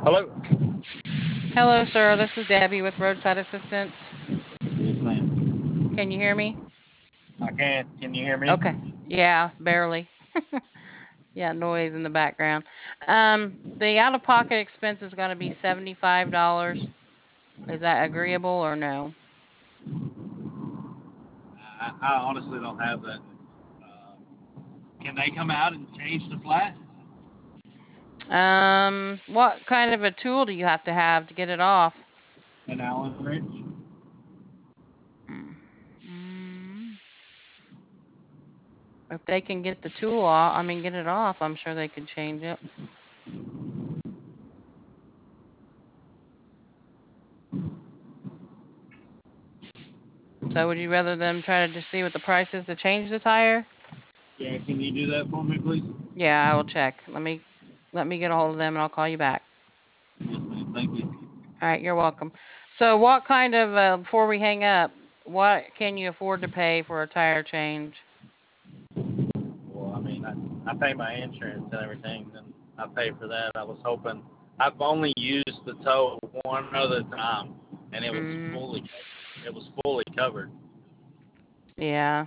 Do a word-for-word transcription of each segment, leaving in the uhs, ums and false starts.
Hello. Hello, sir. This is Debbie with Roadside Assistance. Yes, ma'am. Can you hear me? I can. Can you hear me? Okay. Yeah, barely. Yeah, noise in the background. Um, the out-of-pocket expense is going to be seventy-five dollars. Is that agreeable or no? I, I honestly don't have that. Uh, can they come out and change the flat? Um, what kind of a tool do you have to have to get it off? An Allen wrench? Mm. Mm. If they can get the tool off, I mean, get it off, I'm sure they could change it. So would you rather them try to just see what the price is to change the tire? Yeah. Can you do that for me, please? Yeah, I will check. Let me let me get a hold of them and I'll call you back. Yes, ma'am. Thank you. All right, you're welcome. So what kind of uh, before we hang up, what can you afford to pay for a tire change? Well, I mean, I, I pay my insurance and everything, and I pay for that. I was hoping. I've only used the tow one other time, and it was Mm, fully. It was fully covered. yeah.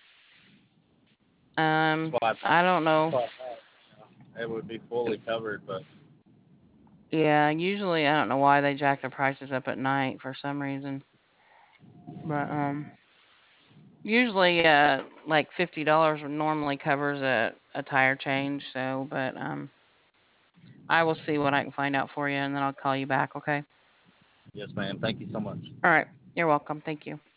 That's Um, why I I thought. don't That's know. why I thought you know, it would be fully covered, but Yeah, usually I don't know why they jack the prices up at night for some reason. But um usually uh like fifty dollars normally covers a, a tire change, so but um I will see what I can find out for you and then I'll call you back, okay? yes, ma'am. Thank you so much. All right. You're welcome. Thank you.